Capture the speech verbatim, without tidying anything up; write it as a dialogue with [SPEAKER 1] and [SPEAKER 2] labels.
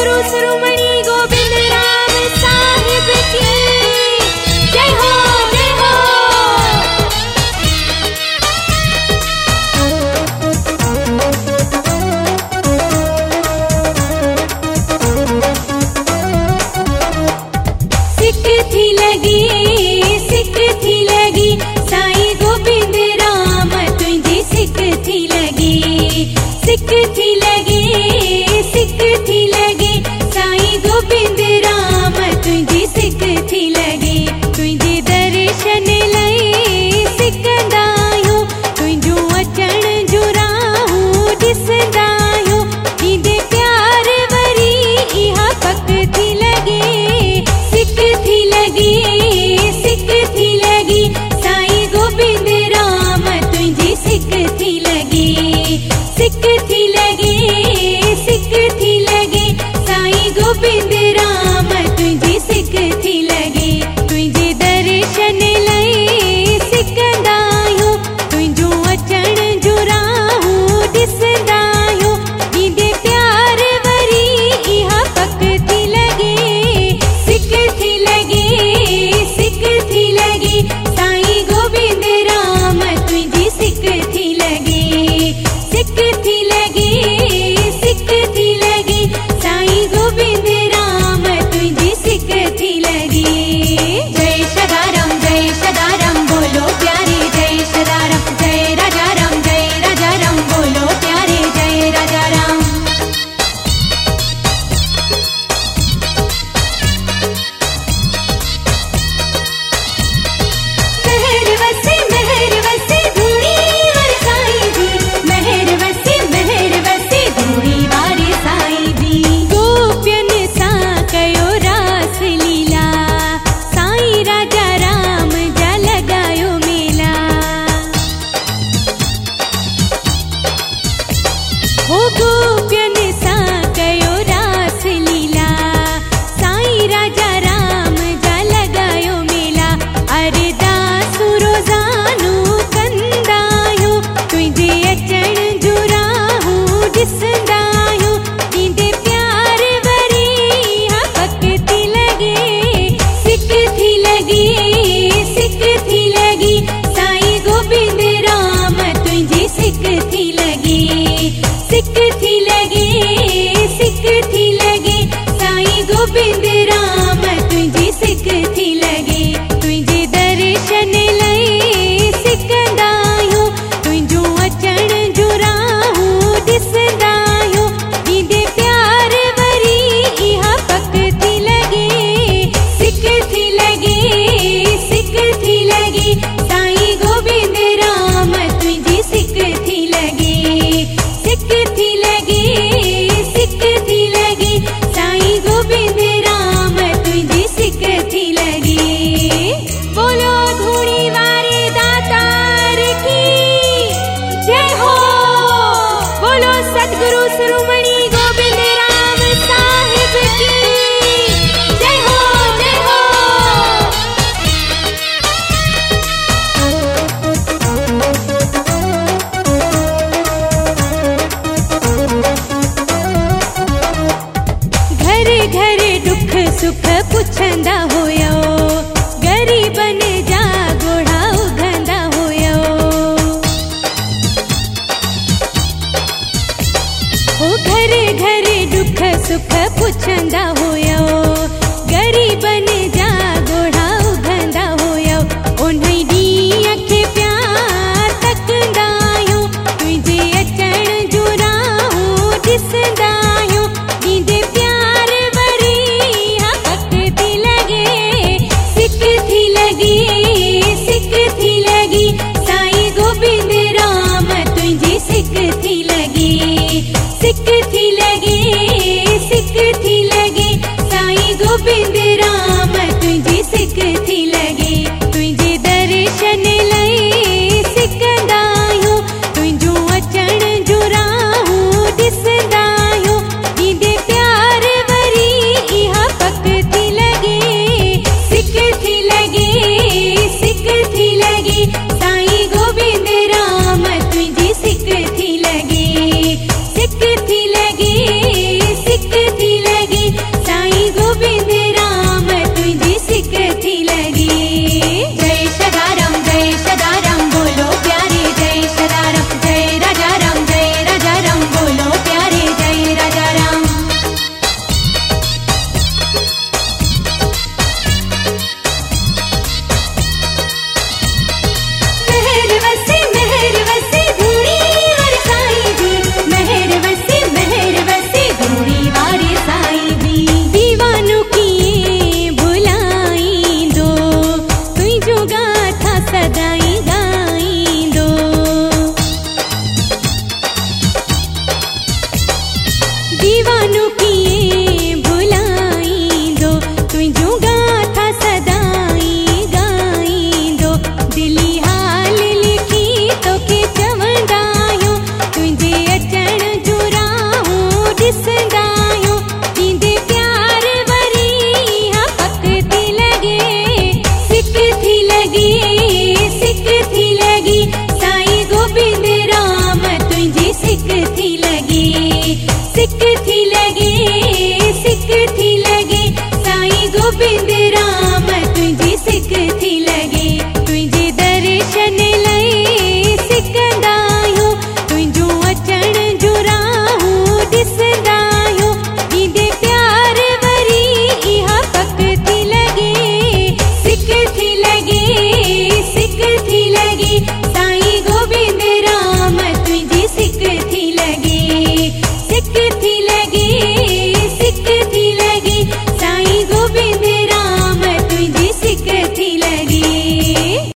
[SPEAKER 1] सतगुरु शिरोमणि गोविंद राम साहिब की जय हो जय हो। सिक थी लगी सिक थी लगी साईं गोविंद राम तुझी सिक थी लगी सिक थी लगी सिक थी लगी साईं गोविंद राम तुझी सिक थी लगी तुझे दर्शन लई सिकंदायो तुझो अचण जो राहू ॾिसंदायो तुझे प्यार वरी इहा पक थी लगी सिक थी लगी सिक थी लगी साईं गोविंद राम तुझी सिक थी लगी सिक थी लगी सिक थी लगी साईं गोविंद राम तुझी सिक थी लगी तुझे दर्शन लई सिकंदायो तुझो अचण जो राहू ॾिसंदायो तुझे प्यार वरी इहा पक थी लगी सिक थी लगी सिक थी लगी साईं गोविंद राम तुझी सिक थी लगी सिक थी लगी सिक थी लगी साईं गोविंद राम तुझी सिक थी लगी। जय सदाराम जय सदाराम बोलो प्यारे जय सदाराम जय राजा राम जय राजा राम बोलो प्यारे जय राजा राम। मेहर वसे मेहर वसे धूड़ी वारे साईं जी मेहर वसे मेहर वसे धूड़ी वारे साईं जी गोपियन सां कयो रास लीला साईं राजा राम जा लॻायो मेला हो गोपियन सां कयो रास लीला साईं राजा राम जा लॻायो मेला अरदास रोज़ानो कंदायो तुझे अचण जो राहू ॾिसंदायो तुझे प्यार वरी इहा पक थी लगी सिक थी लगी सिक थी लगी साईं गोविंद राम तुझी सिक थी लगी सिक थी लगी सिक थी लगी साईं गोविंद राम तुझी सिक थी लगी तुझे दर्शन लई सिकंदायो तुझो अचण जो राहू ॾिसंदायो तुझे प्यार वरी इहा पक थी लगी सिक थी लगी सिक थी लगी साईं गोविंद राम तुझी सिक थी लगी सिक थी लगी सिक थी लगी साईं गोविंद राम तुझी सिक थी लगी। बोलो धूड़ी वारे दातार की जय हो बोलो सतगुरु शिरोमणि गोविंद राम साहिब की जय हो जय हो। घर घर दुख सुख पुछंदा हुयो गरीबन जा गोढ़ा उघंदा हुयो हो घर घर दुख सुख पुछंदा